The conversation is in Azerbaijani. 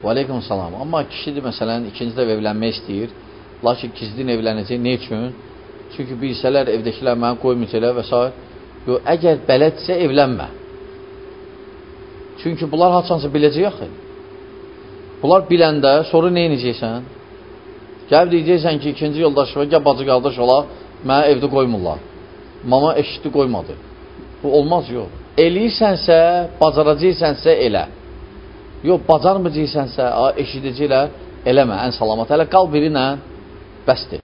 Və aleykum salam. Amma kişidir, məsələn, ikinci dəfə evlənmək istəyir. Lakin gizlin evlənəcək. Ne üçün? Çünki bilsələr, evdəkilər mənə qoymayacaqlar və s. Yox, əgər bələdsə evlənmə. Çünki bunlar haçansa biləcək axı. Bunlar biləndə, sonra nə edəcəksən? Gəlib deyəcəksən ki, ikinci yoldaşı və gəl bacı qardaş ola, mənə evdə qoymurlar. Mama eşitdi qoymadı. Bu olmaz, yox. Eləyirsənsə, bacaracaqsənsə elə. Yox, bacarmayacaqsənsə, eşidəcəklər, eləmə, ən salamat. Hələ qal birinə, bəsdir.